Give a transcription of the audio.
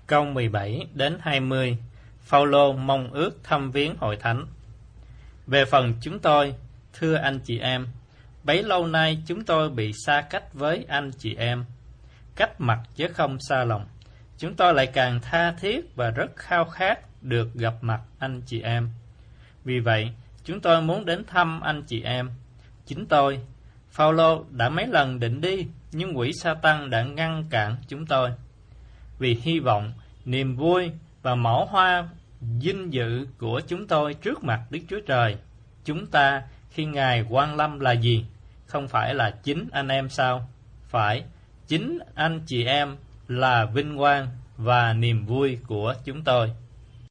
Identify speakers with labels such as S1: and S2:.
S1: Câu 17 đến 20. Phao-lô mong ước thăm viếng hội thánh. Về phần chúng tôi, thưa anh chị em, bấy lâu nay chúng tôi bị xa cách với anh chị em, cách mặt chứ không xa lòng. Chúng tôi lại càng tha thiết và rất khao khát được gặp mặt anh chị em. Vì vậy, chúng tôi muốn đến thăm anh chị em. Chính tôi, Phao-lô, đã mấy lần định đi, nhưng quỷ Sa-tăng đã ngăn cản chúng tôi. Vì hy vọng, niềm vui và mẫu hoa vinh dự của chúng tôi trước mặt Đức Chúa Trời, chúng ta khi Ngài quan lâm là gì? Không phải là chính anh em sao? Phải, chính anh chị em là vinh quang và niềm vui của chúng tôi.